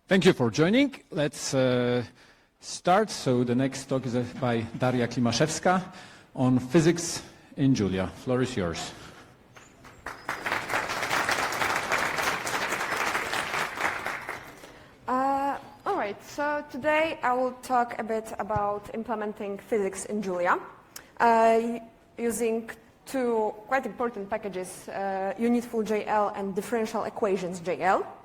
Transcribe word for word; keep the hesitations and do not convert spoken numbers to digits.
Thank you for joining. Let's uh, start. So the next talk is uh, by Daria Klimaszewska on physics in Julia. Floor is yours. Uh, all right, so today I will talk a bit about implementing physics in Julia uh, using two quite important packages, uh, Unitful J L and Differential Equations J L.